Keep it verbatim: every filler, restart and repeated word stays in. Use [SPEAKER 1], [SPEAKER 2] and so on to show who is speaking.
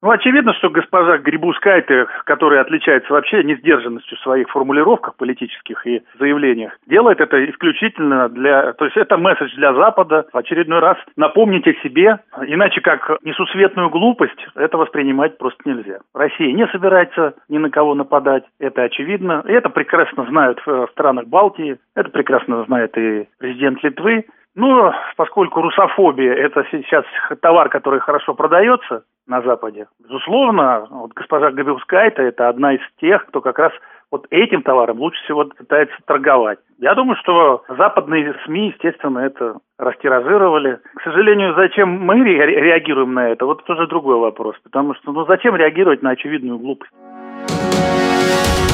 [SPEAKER 1] Ну, очевидно, что госпожа Грибускайте, которая отличается вообще несдержанностью в своих формулировках политических и заявлениях, делает это исключительно для... То есть это месседж для Запада. В очередной раз напомнить о себе, иначе как несусветную глупость, это воспринимать просто нельзя. Россия не собирается ни на кого нападать, это очевидно. И это прекрасно знают в странах Балтии, это прекрасно знает и президент Литвы. Ну, поскольку русофобия – это сейчас товар, который хорошо продается на Западе, безусловно, вот госпожа Грибускайте – это одна из тех, кто как раз вот этим товаром лучше всего пытается торговать. Я думаю, что западные СМИ, естественно, это растиражировали. К сожалению, зачем мы реагируем на это, вот это уже другой вопрос. Потому что, ну, зачем реагировать на очевидную глупость?